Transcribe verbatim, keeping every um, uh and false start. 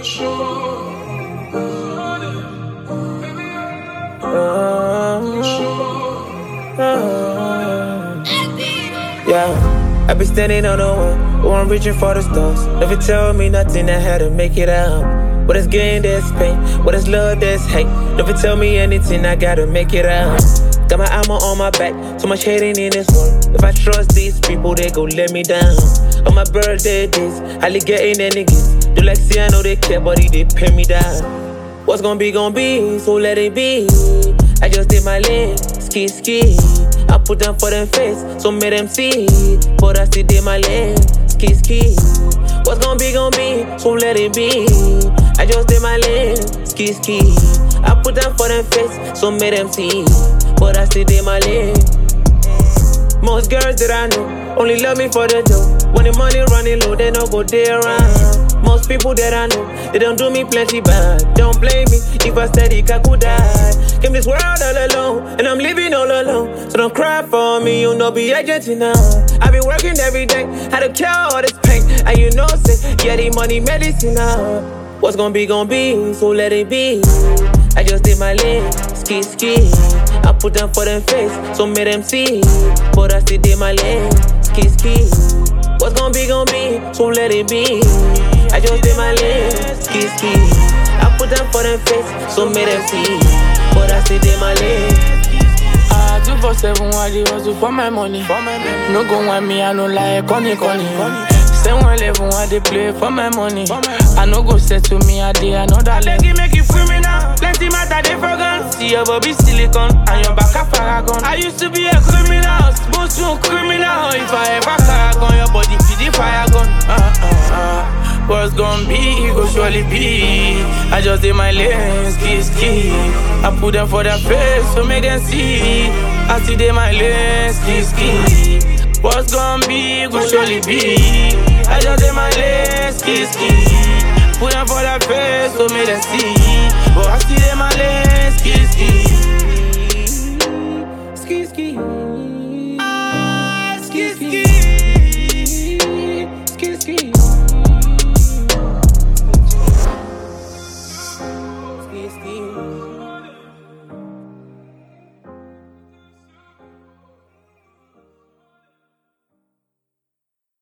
Yeah, I be standing on the one, one reaching for the stars. Never tell me nothing, I had to make it out. What is gain, there's pain. What is love, there's hate. Never tell me anything, I gotta make it out. Got my armor on my back, too much hating in this world. If I trust these people, they gon' let me down. On my birthday days, hardly getting any gifts. Do like see, I know they care, but they pin me down. What's gon' be, gon' be, so let it be. I just did my lane, ski, ski. I put them for them face, so make them see. But I still did my lane, ski, ski. What's gon' be, gon' be, so let it be. I just did my lane, ski, ski. I put them for them face, so make them see. But I still did my lane. Most girls that I know only love me for the dough. When the money running low, they don't go there around. Most people that I know, they don't do me plenty bad. Don't blame me if I steady, I could die. Came this world all alone, and I'm living all alone. So don't cry for me, you know be Argentina. I been working every day, had to cure all this pain. And you know, say, yeah, the money medicine now. What's gon' be, gon' be, so let it be. I just did my lane, ski, ski. I put them for them face, so make them see. But I still did my lane, ski, ski. What's gon' be, gon' be, so let it be. I just did my lane, ski, ski. I put them for them face, so make them see. But I still did my lane. Ah, two for seven, I do hustle for my money. For my money. No go want me, I no like conny, conny. Seven eleven, I dey play for my money. I no go set to me, I dey another leg. I beg you make you criminal. Plenty matter they forgot. See your body silicone and your back a paragon. I used to be a criminal, supposed to a criminal. If I ever paragon, your body feed the fire gun. Uh uh uh. What's gon' be, go surely be. I just did my lane, ski ski. I put them for their face, so make them see. I still did my lane, ski ski. What's gon' be, go surely be. I just did my lane, ski ski. Put them for their face, so make them see. But I still did my lane, ski ski.